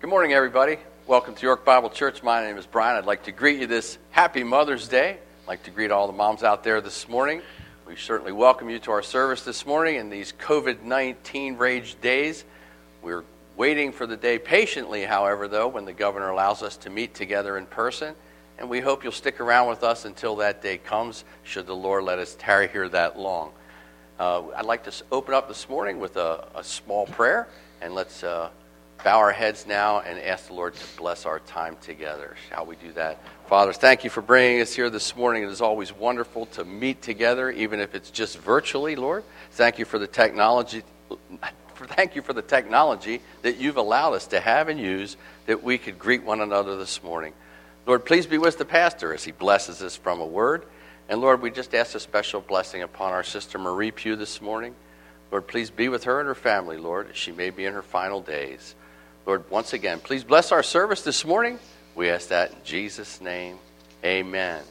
Good morning, everybody. Welcome to York Bible Church. My name is Brian. I'd like to greet you this happy Mother's Day. I'd like to greet all the moms out there this morning. We certainly welcome you to our service this morning in these COVID-19 raged days. We're waiting for the day patiently, however, though, when the governor allows us to meet together in person. And we hope you'll stick around with us until that day comes, should the Lord let us tarry here that long. I'd like to open up this morning with a small prayer, and let's bow our heads now and ask the Lord to bless our time together. Shall we do that? Father, thank you for bringing us here this morning. It is always wonderful to meet together, even if it's just virtually, Lord. Thank you for the technology. Thank you for the technology that you've allowed us to have and use that we could greet one another this morning. Lord, please be with the pastor as he blesses us from a word. And Lord, we just ask a special blessing upon our sister Marie Pugh this morning. Lord, please be with her and her family, Lord, as she may be in her final days. Lord, once again, please bless our service this morning. We ask that in Jesus' name. Amen.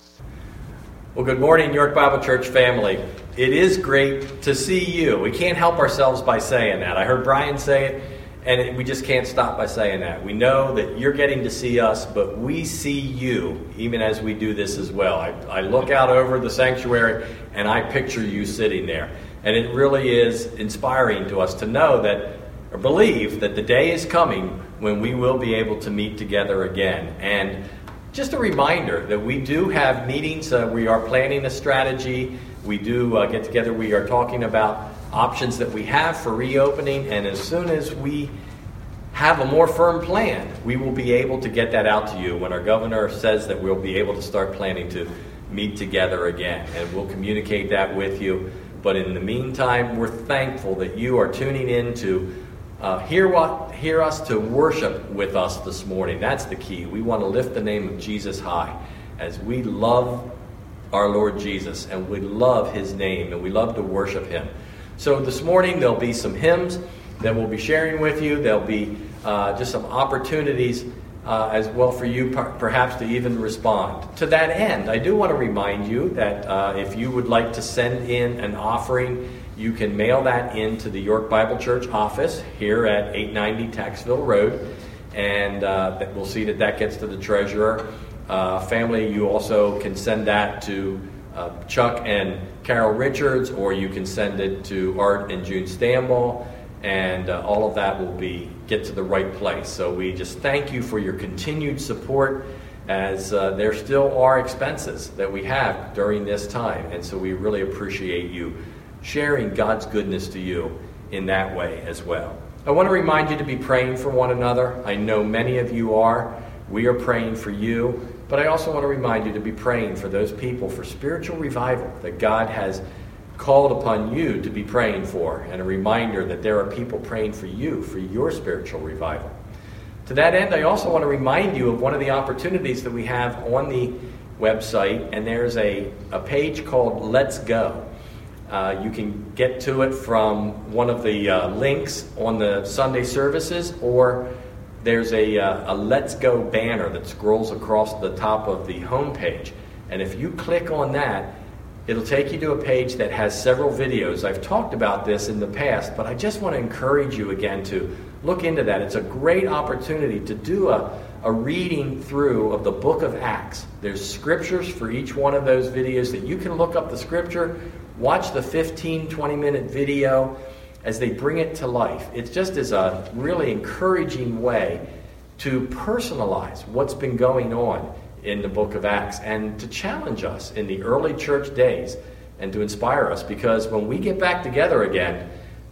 Well, good morning, York Bible Church family. It is great to see you. We can't help ourselves by saying that. I heard Brian say it, and we just can't stop by saying that. We know that you're getting to see us, but we see you, even as we do this as well. I look out over the sanctuary, and I picture you sitting there. And it really is inspiring to us to know that, or believe that the day is coming when we will be able to meet together again. And just a reminder that we do have meetings. We are planning a strategy. We do get together. We are talking about options that we have for reopening. And as soon as we have a more firm plan, we will be able to get that out to you when our governor says that we'll be able to start planning to meet together again. And we'll communicate that with you. But in the meantime, we're thankful that you are tuning in to hear us, to worship with us this morning. That's the key. We want to lift the name of Jesus high as we love our Lord Jesus, and we love his name, and we love to worship him. So this morning there'll be some hymns that we'll be sharing with you. There'll be just some opportunities as well for you perhaps to even respond. To that end, I do want to remind you that if you would like to send in an offering, you can mail that into the York Bible Church office here at 890 Taxville Road, and we'll see that gets to the treasurer. Family, you also can send that to Chuck and Carol Richards, or you can send it to Art and June Stanball, and all of that will get to the right place. So we just thank you for your continued support, as there still are expenses that we have during this time, and so we really appreciate you sharing God's goodness to you in that way as well. I want to remind you to be praying for one another. I know many of you are. We are praying for you. But I also want to remind you to be praying for those people for spiritual revival that God has called upon you to be praying for. And a reminder that there are people praying for you for your spiritual revival. To that end, I also want to remind you of one of the opportunities that we have on the website. And there's a page called Let's Go. You can get to it from one of the links on the Sunday services, or there's a Let's Go banner that scrolls across the top of the homepage. And if you click on that, it'll take you to a page that has several videos. I've talked about this in the past, but I just want to encourage you again to look into that. It's a great opportunity to do a reading through of the book of Acts. There's scriptures for each one of those videos that you can look up the scripture, watch the 15, 20-minute video as they bring it to life. It just is a really encouraging way to personalize what's been going on in the book of Acts and to challenge us in the early church days and to inspire us, because when we get back together again,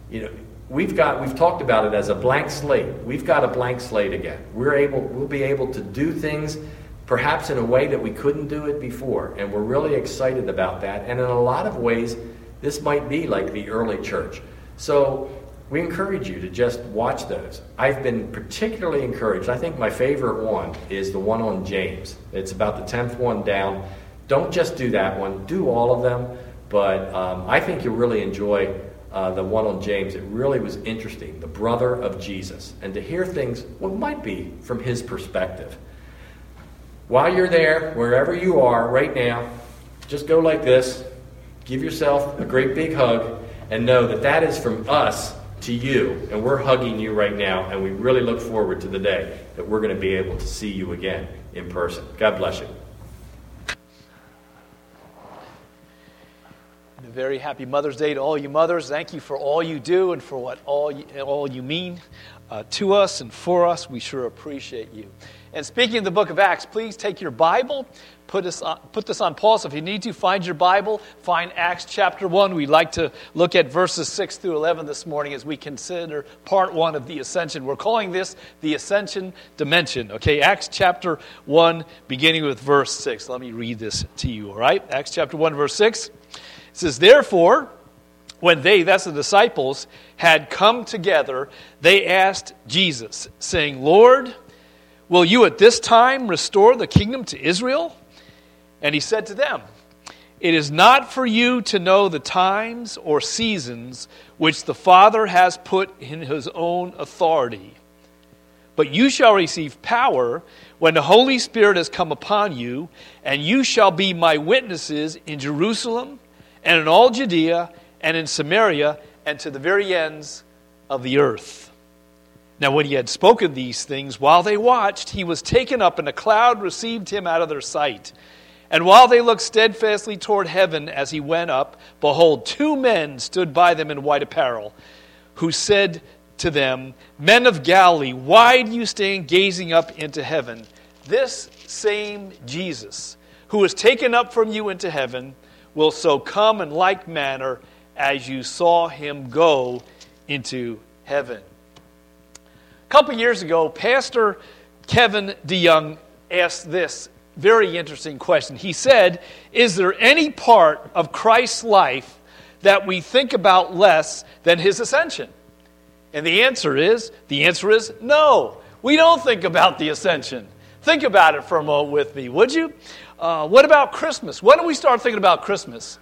we've talked about it as a blank slate. We've got a blank slate again. We'll be able to do things perhaps in a way that we couldn't do it before, and we're really excited about that. And in a lot of ways, this might be like the early church. So we encourage you to just watch those. I've been particularly encouraged. I think my favorite one is the one on James. It's about the 10th one down. Don't just do that one. Do all of them. But I think you'll really enjoy the one on James. It really was interesting. The brother of Jesus. And to hear things, what might be from his perspective. While you're there, wherever you are right now, just go like this. Give yourself a great big hug and know that that is from us to you, and we're hugging you right now, and we really look forward to the day that we're going to be able to see you again in person. God bless you. And a very happy Mother's Day to all you mothers. Thank you for all you do and for what all you mean to us and for us. We sure appreciate you. And speaking of the book of Acts, please take your Bible, put this on pause. If you need to, find your Bible, find Acts chapter 1. We'd like to look at verses 6 through 11 this morning as we consider part 1 of the Ascension. We're calling this the Ascension Dimension. Okay, Acts chapter 1, beginning with verse 6. Let me read this to you, all right? Acts chapter 1, verse 6. It says, "Therefore, when they," that's the disciples, "had come together, they asked Jesus, saying, 'Lord, will you at this time restore the kingdom to Israel?' And he said to them, 'It is not for you to know the times or seasons which the Father has put in his own authority. But you shall receive power when the Holy Spirit has come upon you, and you shall be my witnesses in Jerusalem and in all Judea and in Samaria and to the very ends of the earth.' Now when he had spoken these things, while they watched, he was taken up, and a cloud received him out of their sight. And while they looked steadfastly toward heaven as he went up, behold, 2 men stood by them in white apparel, who said to them, 'Men of Galilee, why do you stand gazing up into heaven? This same Jesus, who was taken up from you into heaven, will so come in like manner as you saw him go into heaven.'" A couple years ago, Pastor Kevin DeYoung asked this very interesting question. He said, "Is there any part of Christ's life that we think about less than his ascension?" And the answer is no. We don't think about the ascension. Think about it for a moment with me, would you? What about Christmas? When do we start thinking about Christmas?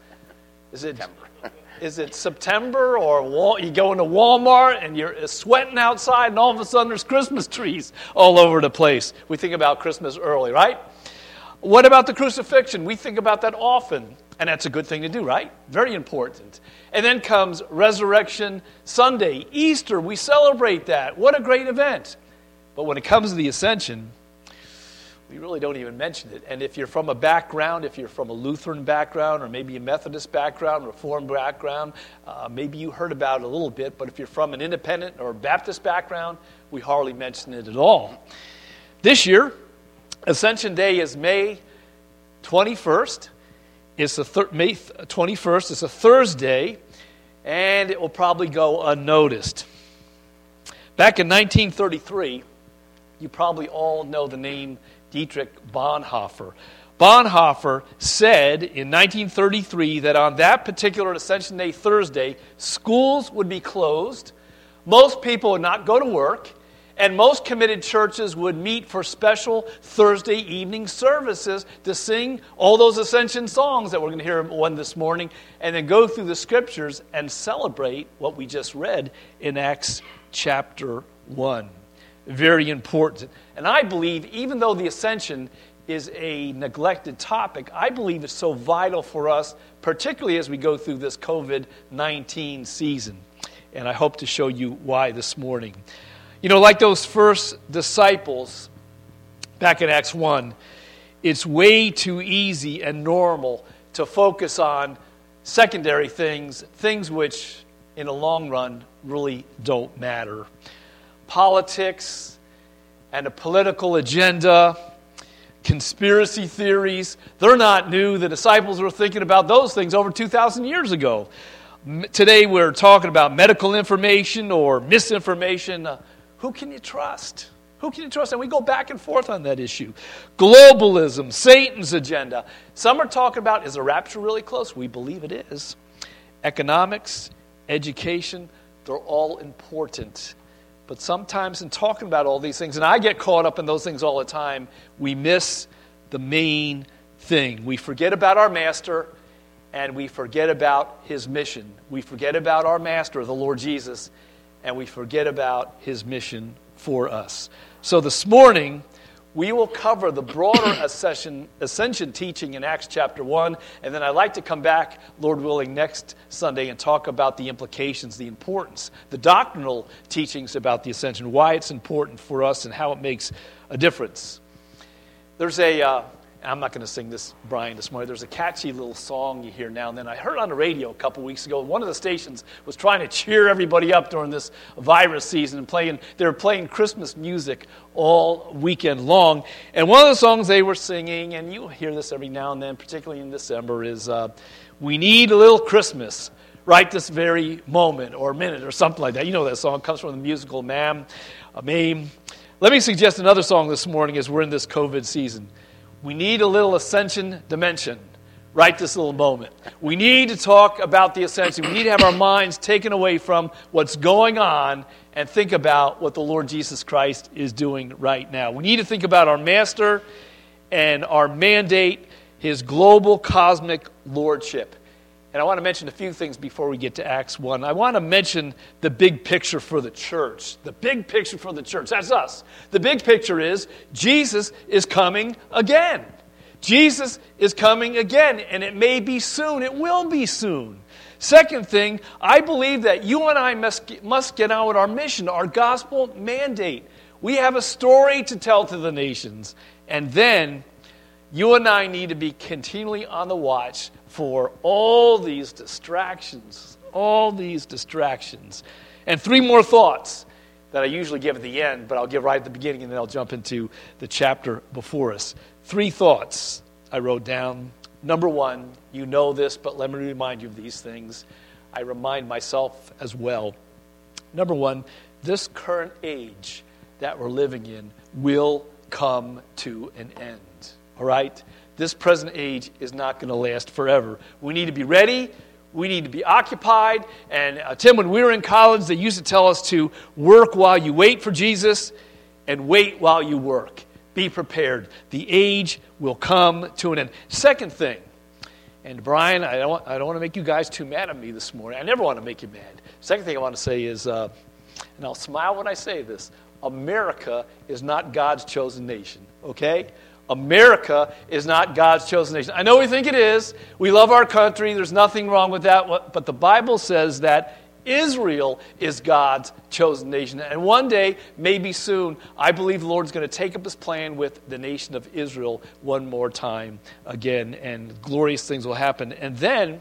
Is it September, or you go into Walmart and you're sweating outside and all of a sudden there's Christmas trees all over the place? We think about Christmas early, right? What about the crucifixion? We think about that often, and that's a good thing to do, right? Very important. And then comes Resurrection Sunday, Easter. We celebrate that. What a great event. But when it comes to the Ascension, we really don't even mention it. And if you're from a background, if you're from a Lutheran background or maybe a Methodist background, Reformed background, maybe you heard about it a little bit, but if you're from an Independent or Baptist background, we hardly mention it at all. This year, Ascension Day is May 21st. It's May 21st. It's a Thursday, and it will probably go unnoticed. Back in 1933, you probably all know the name Dietrich Bonhoeffer. Bonhoeffer said in 1933 that on that particular Ascension Day Thursday, schools would be closed, most people would not go to work, and most committed churches would meet for special Thursday evening services to sing all those Ascension songs that we're going to hear one this morning, and then go through the Scriptures and celebrate what we just read in Acts chapter 1. Very important. And I believe, even though the Ascension is a neglected topic, I believe it's so vital for us, particularly as we go through this COVID-19 season. And I hope to show you why this morning. You know, like those first disciples back in Acts 1, it's way too easy and normal to focus on secondary things which in the long run really don't matter. Politics and a political agenda, conspiracy theories, they're not new. The disciples were thinking about those things over 2,000 years ago. Today we're talking about medical information or misinformation. Who can you trust? Who can you trust? And we go back and forth on that issue. Globalism, Satan's agenda. Some are talking about, is the rapture really close? We believe it is. Economics, education, they're all important. But sometimes in talking about all these things, and I get caught up in those things all the time, we miss the main thing. We forget about our master, and we forget about his mission. We forget about our master, the Lord Jesus, and we forget about his mission for us. So this morning, we will cover the broader ascension teaching in Acts chapter 1, and then I'd like to come back, Lord willing, next Sunday and talk about the implications, the importance, the doctrinal teachings about the ascension, why it's important for us and how it makes a difference. There's I'm not going to sing this, Brian, this morning. There's a catchy little song you hear now and then. I heard it on the radio a couple weeks ago. One of the stations was trying to cheer everybody up during this virus season and they were playing Christmas music all weekend long. And one of the songs they were singing, and you hear this every now and then, particularly in December, is "We Need a Little Christmas right this very moment," or minute, or something like that. You know that song. It comes from the musical Mame. Let me suggest another song this morning as we're in this COVID season. We need a little ascension dimension right this little moment. We need to talk about the ascension. We need to have our minds taken away from what's going on and think about what the Lord Jesus Christ is doing right now. We need to think about our Master and our mandate, His global cosmic lordship. And I want to mention a few things before we get to Acts 1. I want to mention the big picture for the church. The big picture for the church. That's us. The big picture is Jesus is coming again. Jesus is coming again. And it may be soon. It will be soon. Second thing, I believe that you and I must get on with our mission, our gospel mandate. We have a story to tell to the nations. And then you and I need to be continually on the watch for all these distractions. And three more thoughts that I usually give at the end, but I'll give right at the beginning, and then I'll jump into the chapter before us. Three thoughts I wrote down. Number one, you know this, but let me remind you of these things. I remind myself as well. Number one, this current age that we're living in will come to an end. All right? This present age is not going to last forever. We need to be ready. We need to be occupied. And Tim, when we were in college, they used to tell us to work while you wait for Jesus and wait while you work. Be prepared. The age will come to an end. Second thing, and Brian, I don't want to make you guys too mad at me this morning. I never want to make you mad. Second thing I want to say is, and I'll smile when I say this, America is not God's chosen nation, okay? America is not God's chosen nation. I know we think it is. We love our country. There's nothing wrong with that. But the Bible says that Israel is God's chosen nation. And one day, maybe soon, I believe the Lord's going to take up His plan with the nation of Israel one more time again. And glorious things will happen. And then,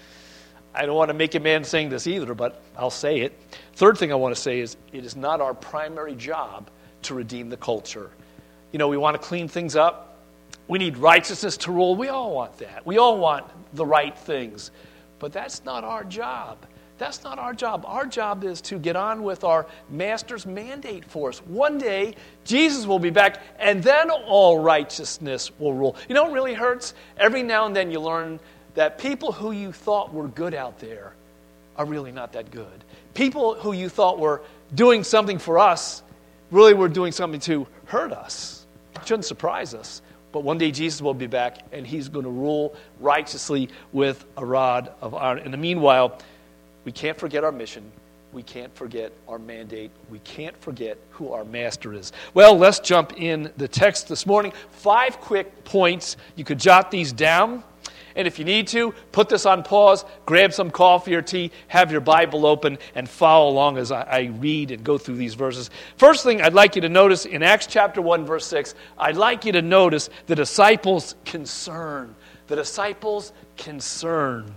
I don't want to make a man saying this either, but I'll say it. Third thing I want to say is, it is not our primary job to redeem the culture. You know, we want to clean things up. We need righteousness to rule. We all want that. We all want the right things. But that's not our job. That's not our job. Our job is to get on with our Master's mandate for us. One day, Jesus will be back, and then all righteousness will rule. You know what really hurts? Every now and then you learn that people who you thought were good out there are really not that good. People who you thought were doing something for us really were doing something to hurt us. It shouldn't surprise us. But one day Jesus will be back, and He's going to rule righteously with a rod of iron. In the meanwhile, we can't forget our mission. We can't forget our mandate. We can't forget who our Master is. Well, let's jump in the text this morning. 5 quick points. You could jot these down. And if you need to, put this on pause, grab some coffee or tea, have your Bible open, and follow along as I read and go through these verses. First thing I'd like you to notice in Acts chapter 1, verse 6, I'd like you to notice the disciples' concern. The disciples' concern.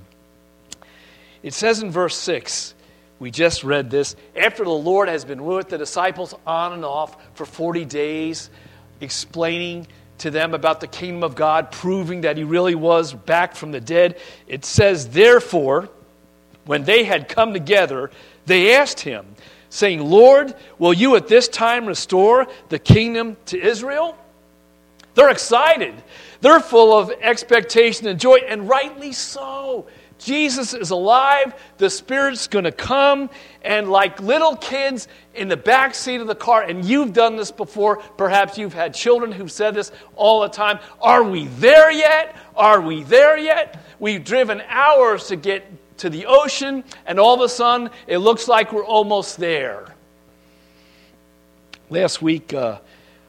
It says in verse 6, we just read this, after the Lord has been with the disciples on and off for 40 days, explaining to them about the kingdom of God, proving that He really was back from the dead. It says, therefore, when they had come together, they asked Him, saying, Lord, will You at this time restore the kingdom to Israel? They're excited. They're full of expectation and joy, and rightly so. Jesus is alive. The Spirit's going to come. And like little kids in the back seat of the car, and you've done this before, perhaps you've had children who've said this all the time, are we there yet? Are we there yet? We've driven hours to get to the ocean, and all of a sudden, it looks like we're almost there. Last week,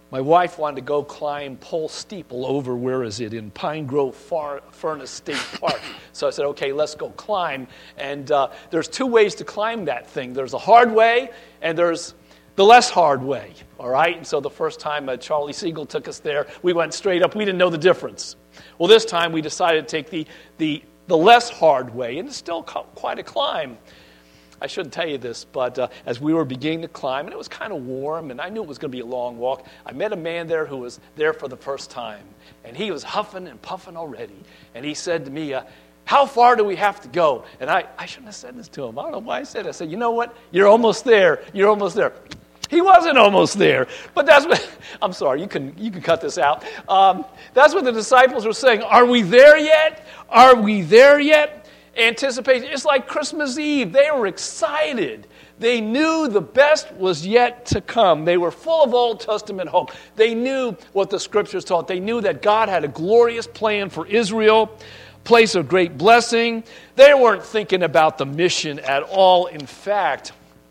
My wife wanted to go climb Pole Steeple over, where is it, in Pine Grove Furnace State Park. So I said, okay, let's go climb. And there's two ways to climb that thing. There's a hard way, and there's the less hard way, all right? And so the first time Charlie Siegel took us there, we went straight up. We didn't know the difference. Well, this time we decided to take the less hard way, and it's still quite a climb. I shouldn't tell you this, but as we were beginning to climb, and it was kind of warm, and I knew it was going to be a long walk, I met a man there who was there for the first time, and he was huffing and puffing already. And he said to me, how far do we have to go? And I shouldn't have said this to him. I don't know why I said it. I said, you know what? You're almost there. You're almost there. He wasn't almost there. But that's what, I'm sorry, you can cut this out. That's what the disciples were saying. Are we there yet? Are we there yet? Anticipation. It's like Christmas Eve. They were excited. They knew the best was yet to come. They were full of Old Testament hope. They knew what the Scriptures taught. They knew that God had a glorious plan for Israel, place of great blessing. They weren't thinking about the mission at all. In fact,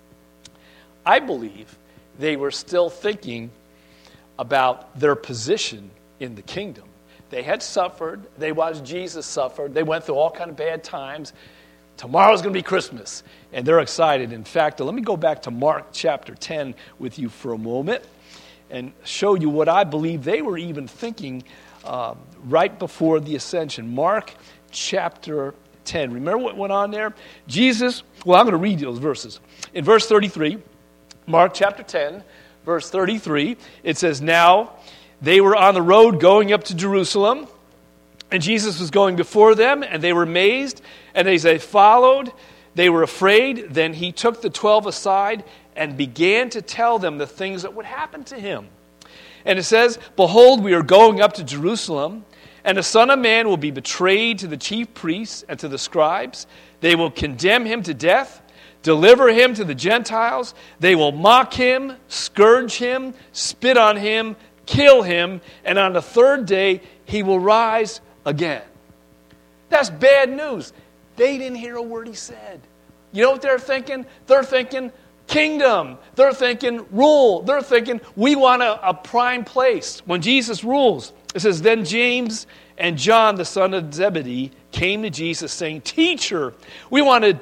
I believe they were still thinking about their position in the kingdom. They had suffered. They watched Jesus suffer. They went through all kind of bad times. Tomorrow's going to be Christmas, and they're excited. In fact, let me go back to Mark chapter 10 with you for a moment and show you what I believe they were even thinking right before the ascension. Mark chapter 10. Remember what went on there? Jesus, well, I'm going to read those verses. In verse 33, Mark chapter 10, verse 33, it says, now they were on the road going up to Jerusalem, and Jesus was going before them, and they were amazed, and as they followed, they were afraid. Then he took the 12 aside and began to tell them the things that would happen to him. And it says, behold, we are going up to Jerusalem, and the Son of Man will be betrayed to the chief priests and to the scribes. They will condemn him to death, deliver him to the Gentiles. They will mock him, scourge him, spit on him, kill him, and on the third day he will rise again. That's bad news. They didn't hear a word he said. You know what they're thinking? They're thinking kingdom. They're thinking rule. They're thinking we want a prime place. When Jesus rules, it says, then James and John, the son of Zebedee, came to Jesus saying, teacher, we want you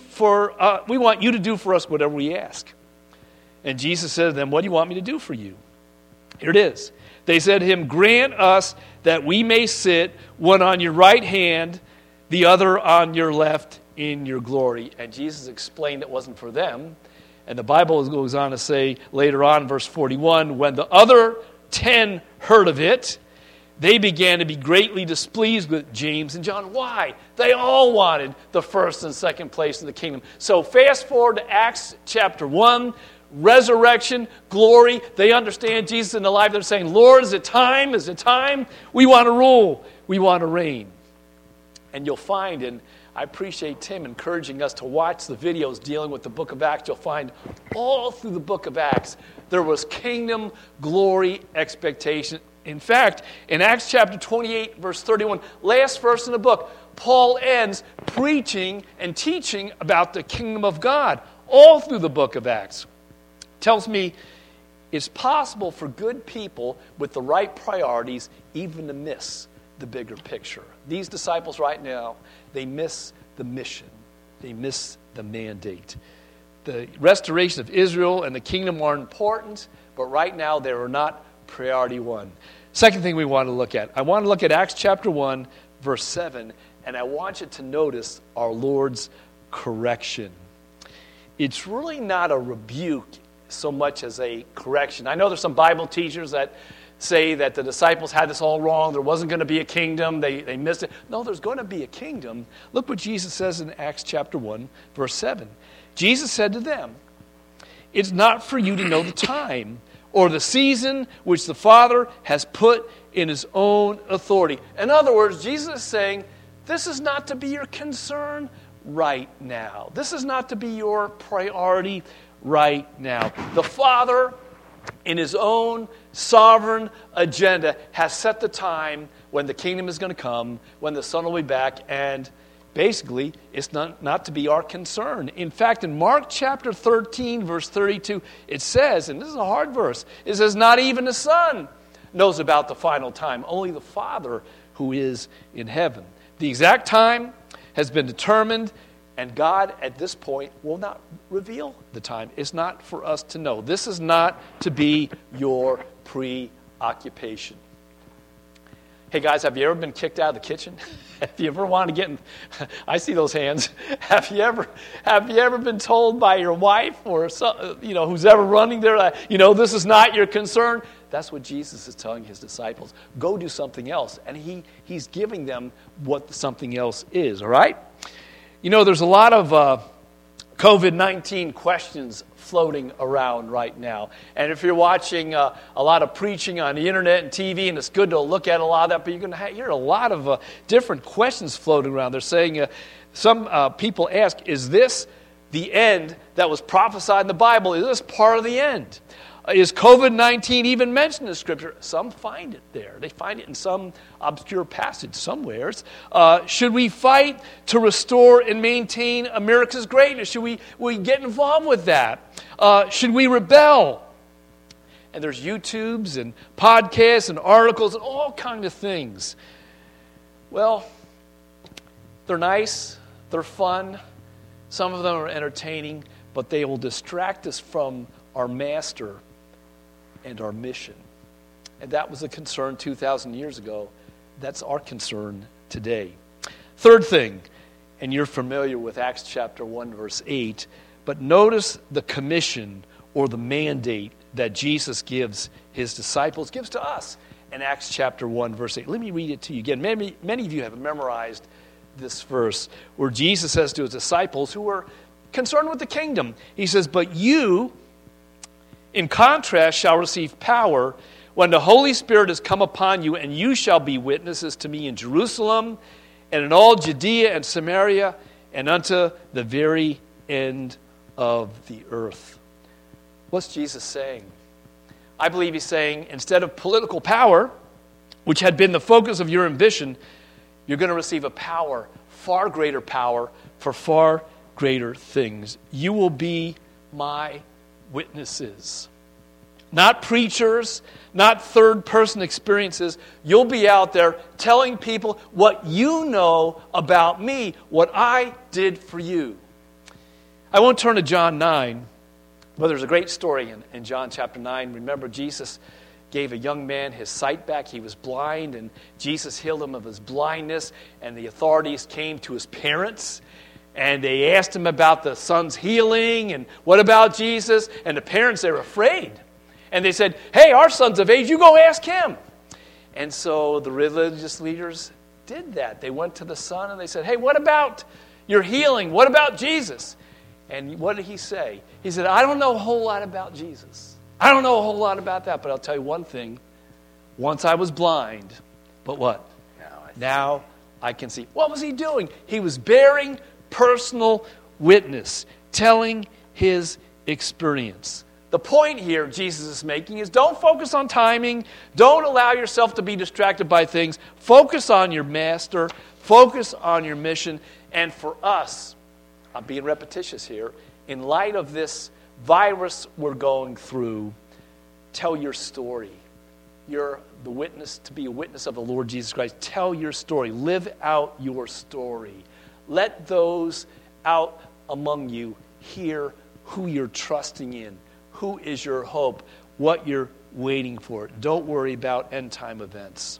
to do for us whatever we ask. And Jesus said to them, what do you want me to do for you? Here it is. They said to him, grant us that we may sit, one on your right hand, the other on your left in your glory. And Jesus explained it wasn't for them. And the Bible goes on to say later on, verse 41, when the other 10 heard of it, they began to be greatly displeased with James and John. Why? They all wanted the first and second place in the kingdom. So fast forward to Acts chapter 1, resurrection, glory. They understand Jesus in the life. They're saying, Lord, is it time? Is it time? We want to rule. We want to reign. And you'll find, and I appreciate Tim encouraging us to watch the videos dealing with the book of Acts. You'll find all through the book of Acts, there was kingdom, glory, expectation. In fact, in Acts chapter 28, verse 31, last verse in the book, Paul ends preaching and teaching about the kingdom of God all through the book of Acts. Tells me it's possible for good people with the right priorities even to miss the bigger picture. These disciples right now, they miss the mission. They miss the mandate. The restoration of Israel and the kingdom are important, but right now they are not priority one. Second thing we want to look at. I want to look at Acts chapter 1, verse 7, and I want you to notice our Lord's correction. It's really not a rebuke so much as a correction. I know there's some Bible teachers that say that the disciples had this all wrong. There wasn't going to be a kingdom. They missed it. No, there's going to be a kingdom. Look what Jesus says in Acts chapter 1, verse 7. Jesus said to them, it's not for you to know the time or the season which the Father has put in his own authority. In other words, Jesus is saying, this is not to be your concern right now. This is not to be your priority right now. The Father, in his own sovereign agenda, has set the time when the kingdom is going to come, when the Son will be back, and basically, it's not to be our concern. In fact, in Mark chapter 13, verse 32, it says, and this is a hard verse, it says, not even the Son knows about the final time, only the Father who is in heaven. The exact time has been determined, and God at this point will not reveal the time. It's not for us to know. This is not to be your preoccupation. Hey guys, have you ever been kicked out of the kitchen? Have you ever wanted to get in? I see those hands. Have you ever been told by your wife or who's ever running there that, this is not your concern? That's what Jesus is telling his disciples. Go do something else. And he's giving them what something else is, all right? There's a lot of COVID-19 questions floating around right now. And if you're watching a lot of preaching on the internet and TV, and it's good to look at a lot of that, but you're going to hear a lot of different questions floating around. They're saying, some people ask, is this the end that was prophesied in the Bible? Is this part of the end? Is COVID-19 even mentioned in Scripture? Some find it there. They find it in some obscure passage somewheres. Should we fight to restore and maintain America's greatness? Should we get involved with that? Should we rebel? And there's YouTubes and podcasts and articles and all kinds of things. Well, they're nice. They're fun. Some of them are entertaining, but they will distract us from our Master and our mission. And that was a concern 2,000 years ago. That's our concern today. Third thing, and you're familiar with Acts chapter 1, verse 8, but notice the commission or the mandate that Jesus gives his disciples, gives to us in Acts chapter 1, verse 8. Let me read it to you again. Many of you have memorized this verse where Jesus says to his disciples who were concerned with the kingdom, he says, but you, in contrast, shall receive power when the Holy Spirit has come upon you, and you shall be witnesses to me in Jerusalem and in all Judea and Samaria and unto the very end of the earth. What's Jesus saying? I believe he's saying, instead of political power, which had been the focus of your ambition, you're going to receive a power, far greater power, for far greater things. You will be my witnesses. Not preachers, not third-person experiences. You'll be out there telling people what you know about me, what I did for you. I won't turn to John 9, but there's a great story in John chapter 9. Remember, Jesus gave a young man his sight back. He was blind, and Jesus healed him of his blindness, and the authorities came to his parents, and they asked him about the son's healing, and what about Jesus? And the parents, they were afraid. And they said, hey, our son's of age, you go ask him. And so the religious leaders did that. They went to the son and they said, hey, what about your healing? What about Jesus? And what did he say? He said, I don't know a whole lot about Jesus. I don't know a whole lot about that, but I'll tell you one thing. Once I was blind, but what? Now I can see. What was he doing? He was bearing personal witness, telling his experience. The point here Jesus is making is don't focus on timing. Don't allow yourself to be distracted by things. Focus on your master. Focus on your mission. And for us, I'm being repetitious here, in light of this virus we're going through, tell your story. You're the witness, to be a witness of the Lord Jesus Christ. Tell your story. Live out your story. Let those out among you hear who you're trusting in, who is your hope, what you're waiting for. Don't worry about end-time events.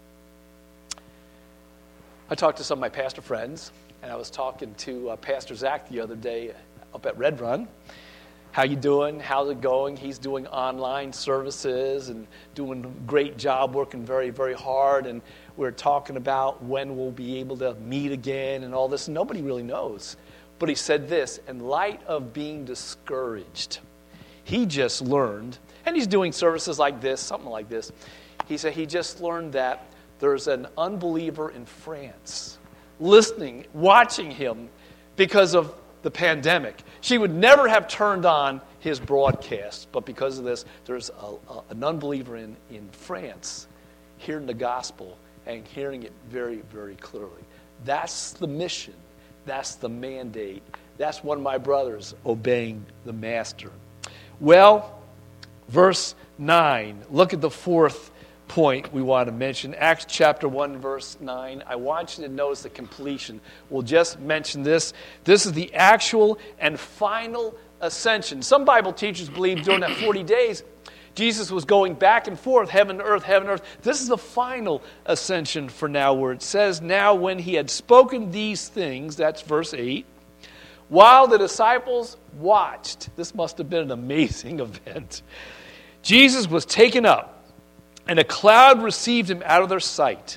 I talked to some of my pastor friends, and I was talking to Pastor Zach the other day up at Red Run. How you doing? How's it going? He's doing online services and doing a great job, working very, very hard. And we're talking about when we'll be able to meet again and all this. Nobody really knows. But he said this, in light of being discouraged, he just learned, and he's doing services like this, something like this. He said he just learned that there's an unbeliever in France listening, watching him because of the pandemic. She would never have turned on his broadcast, but because of this, there's an unbeliever in France hearing the gospel and hearing it very, very clearly. That's the mission. That's the mandate. That's one of my brothers obeying the master. Well, verse 9. Look at the fourth point we want to mention. Acts chapter 1, verse 9. I want you to notice the completion. We'll just mention this. This is the actual and final ascension. Some Bible teachers believe during that 40 days, Jesus was going back and forth, heaven to earth, heaven to earth. This is the final ascension for now, where it says, now when he had spoken these things, that's verse 8, while the disciples watched, this must have been an amazing event, Jesus was taken up, and a cloud received him out of their sight.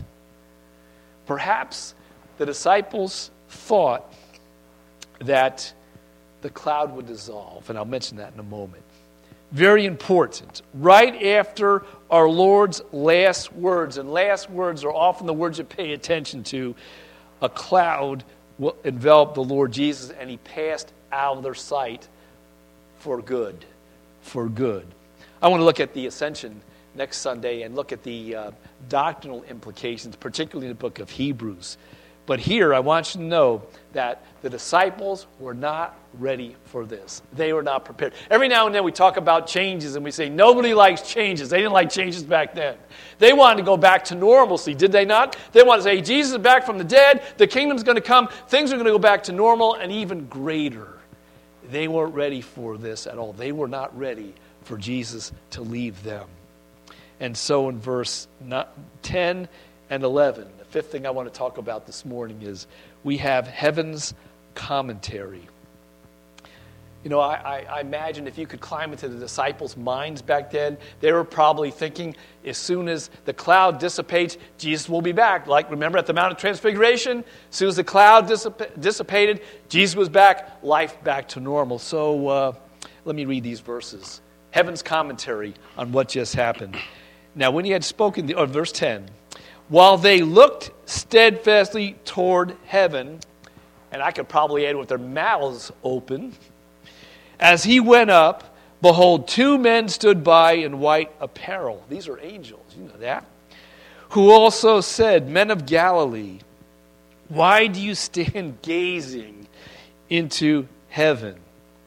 Perhaps the disciples thought that the cloud would dissolve, and I'll mention that in a moment. Very important. Right after our Lord's last words, and last words are often the words you pay attention to, a cloud will envelop the Lord Jesus, and he passed out of their sight for good. For good. I want to look at the ascension next Sunday and look at the doctrinal implications, particularly in the book of Hebrews. But here, I want you to know that the disciples were not ready for this. They were not prepared. Every now and then we talk about changes and we say, nobody likes changes. They didn't like changes back then. They wanted to go back to normalcy, did they not? They wanted to say, Jesus is back from the dead, the kingdom's going to come, things are going to go back to normal and even greater. They weren't ready for this at all. They were not ready for Jesus to leave them. And so in verse 10 and 11, the fifth thing I want to talk about this morning is we have heaven's commentary. You know, I imagine if you could climb into the disciples' minds back then, they were probably thinking as soon as the cloud dissipates, Jesus will be back. Like, remember at the Mount of Transfiguration? As soon as the cloud dissipated, Jesus was back, life back to normal. So let me read these verses. Heaven's commentary on what just happened. Now, when he had spoken, verse 10, while they looked steadfastly toward heaven, and I could probably add with their mouths open, as he went up, behold, two men stood by in white apparel. These are angels, you know that. Who also said, men of Galilee, why do you stand gazing into heaven?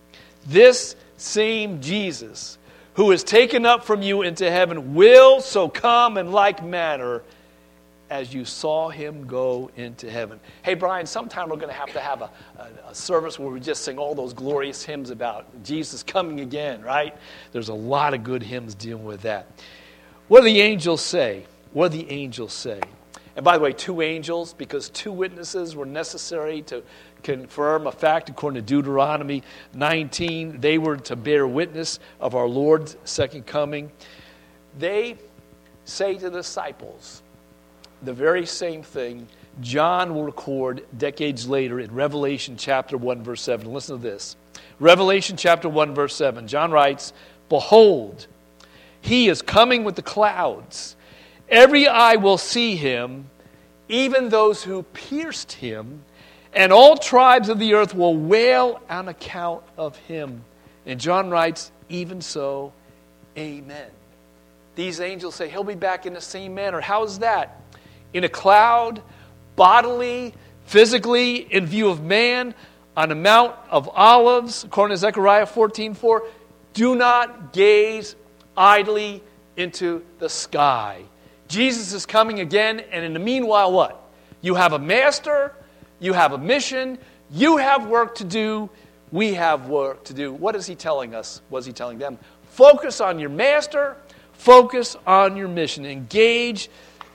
This same Jesus, who is taken up from you into heaven, will so come in like manner as you saw him go into heaven. Hey, Brian, sometime we're going to have a service where we just sing all those glorious hymns about Jesus coming again, right? There's a lot of good hymns dealing with that. What do the angels say? What do the angels say? And by the way, two angels, because two witnesses were necessary to confirm a fact according to Deuteronomy 19. They were to bear witness of our Lord's second coming. They say to the disciples the very same thing John will record decades later in Revelation chapter 1, verse 7. Listen to this. Revelation chapter 1, verse 7. John writes, behold, he is coming with the clouds. Every eye will see him, even those who pierced him, and all tribes of the earth will wail on account of him. And John writes, even so, amen. These angels say he'll be back in the same manner. How is that? In a cloud, bodily, physically, in view of man, on a Mount of Olives, according to Zechariah 14:4. Do not gaze idly into the sky. Jesus is coming again, and in the meanwhile, what? You have a master, you have a mission, you have work to do, we have work to do. What is he telling us? What is he telling them? Focus on your master, focus on your mission. Engage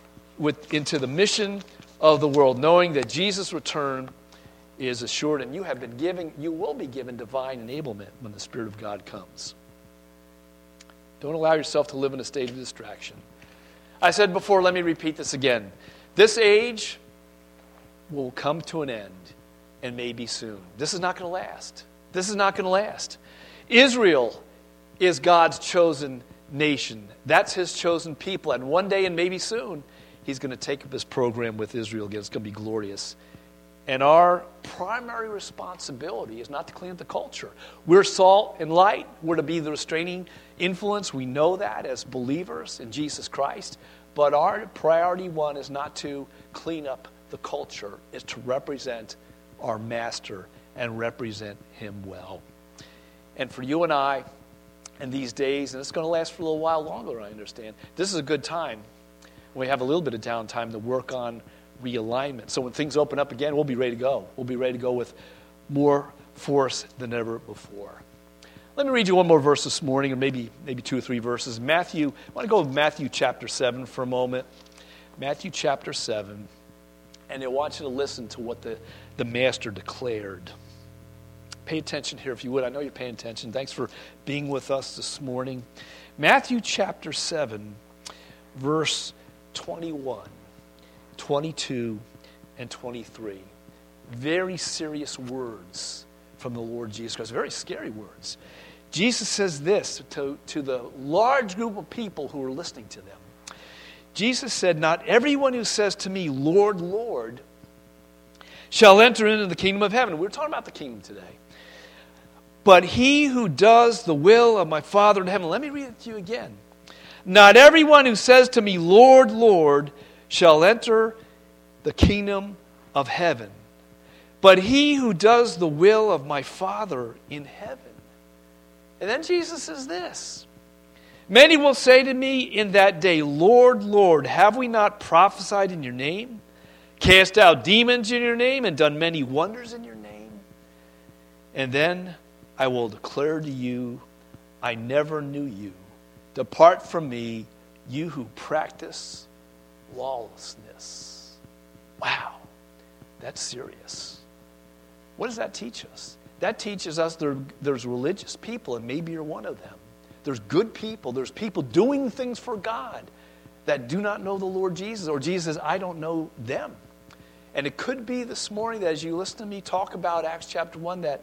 into the mission of the world, knowing that Jesus' return is assured, and you will be given divine enablement when the Spirit of God comes. Don't allow yourself to live in a state of distraction. I said before, let me repeat this again. This age will come to an end, and maybe soon. This is not going to last. This is not going to last. Israel is God's chosen nation. That's his chosen people, and one day, and maybe soon, he's going to take up his program with Israel again. It's going to be glorious. And our primary responsibility is not to clean up the culture. We're salt and light. We're to be the restraining influence. We know that as believers in Jesus Christ. But our priority one is not to clean up the culture is to represent our Master and represent him well. And for you and I, in these days, and it's going to last for a little while longer, I understand, this is a good time when we have a little bit of downtime to work on realignment. So when things open up again, we'll be ready to go. We'll be ready to go with more force than ever before. Let me read you one more verse this morning, or maybe 2 or 3 verses. I want to go with Matthew chapter 7 for a moment. Matthew chapter 7. And I want you to listen to what the Master declared. Pay attention here if you would. I know you're paying attention. Thanks for being with us this morning. Matthew chapter 7, verse 21, 22, and 23. Very serious words from the Lord Jesus Christ. Very scary words. Jesus says this to the large group of people who are listening to them. Jesus said, "Not everyone who says to me, 'Lord, Lord,' shall enter into the kingdom of heaven." We're talking about the kingdom today. "But he who does the will of my Father in heaven." Let me read it to you again. "Not everyone who says to me, 'Lord, Lord,' shall enter the kingdom of heaven, but he who does the will of my Father in heaven." And then Jesus says this, "Many will say to me in that day, 'Lord, Lord, have we not prophesied in your name, cast out demons in your name, and done many wonders in your name?' And then I will declare to you, I never knew you. Depart from me, you who practice lawlessness." Wow, that's serious. What does that teach us? That teaches us there's religious people, and maybe you're one of them. There's good people. There's people doing things for God that do not know the Lord Jesus, or Jesus says, "I don't know them." And it could be this morning that as you listen to me talk about Acts chapter 1, that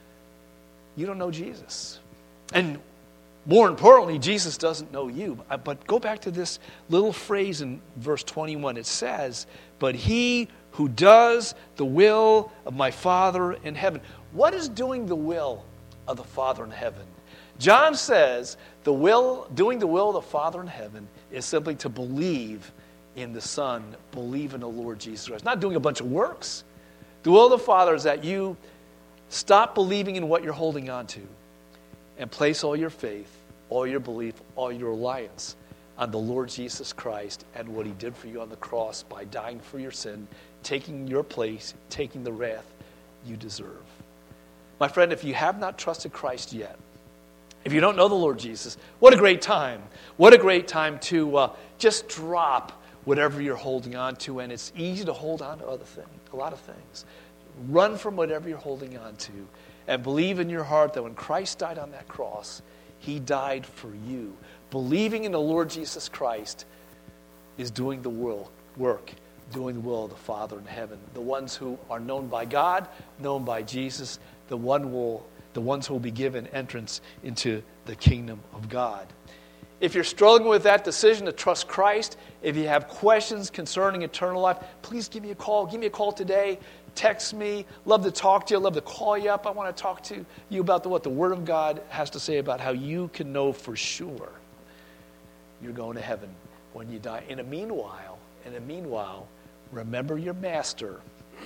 you don't know Jesus. And more importantly, Jesus doesn't know you. But go back to this little phrase in verse 21. It says, "But he who does the will of my Father in heaven." What is doing the will of the Father in heaven? John says doing the will of the Father in heaven is simply to believe in the Son, believe in the Lord Jesus Christ. Not doing a bunch of works. The will of the Father is that you stop believing in what you're holding on to and place all your faith, all your belief, all your reliance on the Lord Jesus Christ and what he did for you on the cross by dying for your sin, taking your place, taking the wrath you deserve. My friend, if you have not trusted Christ yet, if you don't know the Lord Jesus, what a great time. What a great time to just drop whatever you're holding on to. And it's easy to hold on to a lot of things. Run from whatever you're holding on to and believe in your heart that when Christ died on that cross, he died for you. Believing in the Lord Jesus Christ is doing the work, doing the will of the Father in heaven. The ones who are known by God, known by Jesus, the ones who will be given entrance into the kingdom of God. If you're struggling with that decision to trust Christ, if you have questions concerning eternal life, please give me a call. Give me a call today. Text me. Love to talk to you. Love to call you up. I want to talk to you about what the Word of God has to say about how you can know for sure you're going to heaven when you die. In the meanwhile, remember your Master.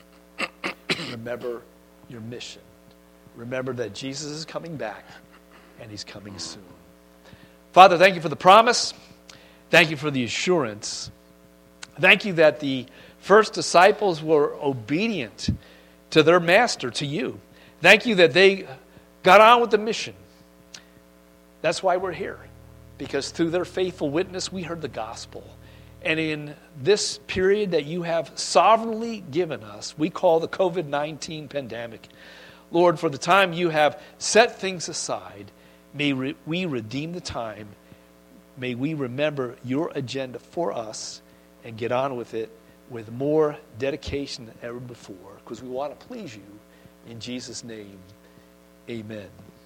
Remember your mission. Remember that Jesus is coming back, and he's coming soon. Father, thank you for the promise. Thank you for the assurance. Thank you that the first disciples were obedient to their Master, to you. Thank you that they got on with the mission. That's why we're here, because through their faithful witness, we heard the gospel. And in this period that you have sovereignly given us, we call the COVID-19 pandemic, Lord, for the time you have set things aside, may we redeem the time. May we remember your agenda for us and get on with it with more dedication than ever before, because we want to please you. In Jesus' name, amen.